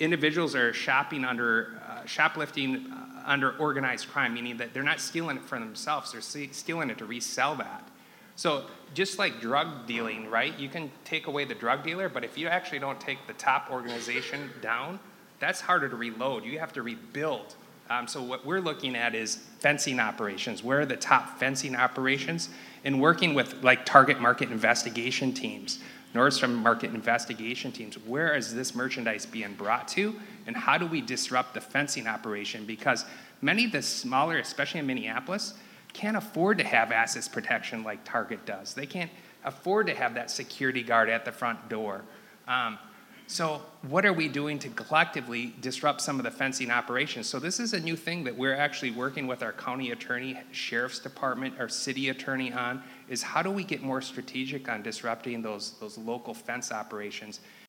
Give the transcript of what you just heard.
individuals are shoplifting under organized crime, meaning that they're not stealing it for themselves, they're stealing it to resell that. So just like drug dealing, right? You can take away the drug dealer, but if you actually don't take the top organization down, that's harder to reload. You have to rebuild. So what we're looking at is fencing operations. Where are the top fencing operations? And working with like target market investigation teams, Nordstrom market investigation teams. Where is this merchandise being brought to? And how do we disrupt the fencing operation? Because many of the smaller, especially in Minneapolis, can't afford to have assets protection like Target does. They can't afford to have that security guard at the front door. So what are we doing to collectively disrupt some of the fencing operations? So this is a new thing that we're actually working with our county attorney, sheriff's department, our city attorney on, is how do we get more strategic on disrupting those local fence operations?